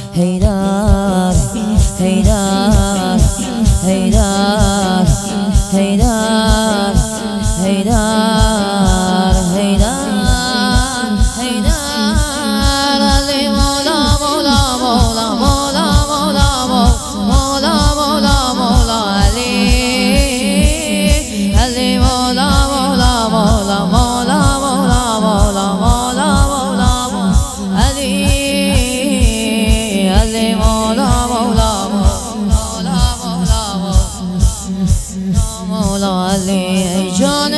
حیدر حیدر حیدر حیدر حیدر حیدر حیدر علی مولا مولا مولا مولا مولا مولا مولا مولا علی علی مولا مولا مولا مولا مولا مولا مولا مولا علی علی مولا مولا مولا مولا مولا علی ای جان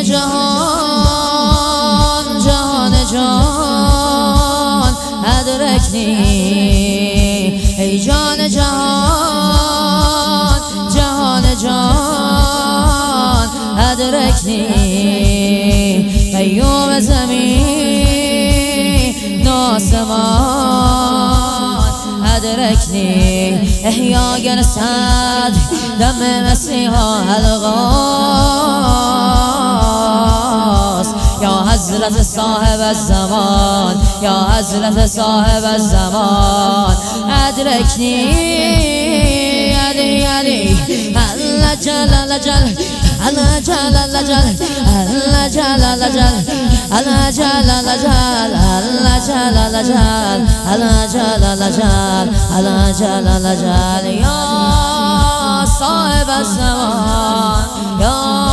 جهان جهان جان ادرکنی ای جان جهان جهان جان ادرکنی قیوم زمین آسمان ادرکنی احیاء صدر دم مسیحا الغاز یا حضرت صاحب الزمان یا حضرت صاحب الزمان ادرکنی علی علی الله جل جل الله جل جل الله جل جل الله جل جل الله جل جل الله جل جل الله جل جل یا صاحب الزمان یا